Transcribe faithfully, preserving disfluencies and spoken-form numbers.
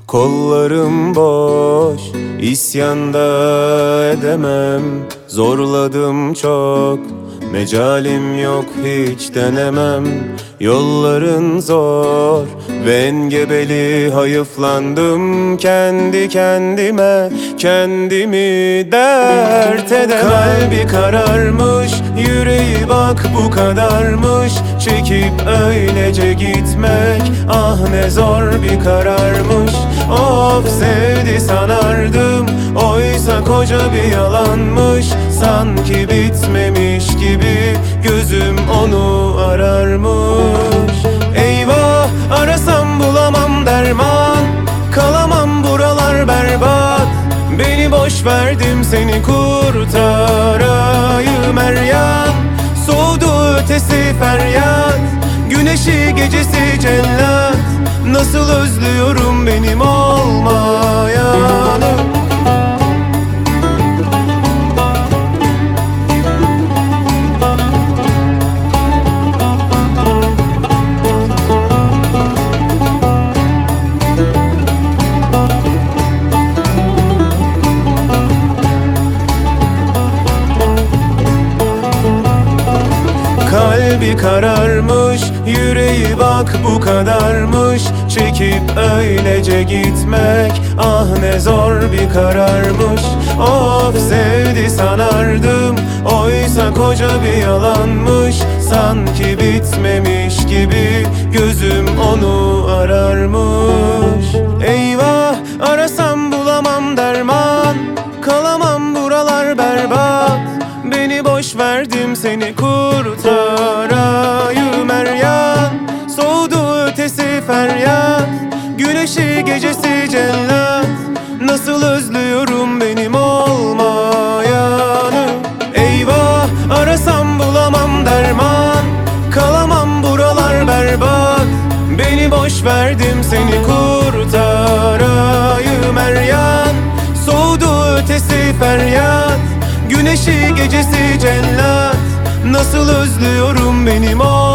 Kollarım boş, isyanda edemem. Zorladım çok, mecalim yok, hiç denemem. Yolların zor ve engebeli, hayıflandım kendi kendime. Kendimi dert edemem. Kalbi kararmış, yüreği bak bu kadarmış. Çekip öylece gitmek, ah ne zor bir kararmış. Of, sevdi sanardım, oysa koca bir yalanmış. Sanki bitmemiş gibi gözüm onu ararmış. Eyvah, arasam bulamam derman, kalamam buralar berbat. Beni boş verdim, seni kurtarayım er yan. Soğudu ötesi feryat, güneşi gecesi cellat. Nasıl özlüyorum benim olmayanı. Kalbi kararmış, yüreği bak bu kadarmış. Çekip öylece gitmek, ah ne zor bir kararmış. Of, sevdi sanardım, oysa koca bir yalanmış. Sanki bitmemiş gibi gözüm onu ararmış. Eyvah, arasam bulamam derman, kalamam buralar berbat. Beni boş verdim, seni kurtarayım er yan. Soğudu ötesi feryat, güneşi gecesi cellat. Nasıl özlüyorum benim olmayanı. Eyvah, arasam bulamam derman, kalamam buralar berbat. Beni boş verdim, seni kurtarayım er yan. Soğudu ötesi feryat, güneşi gecesi cellat. Nasıl özlüyorum benim o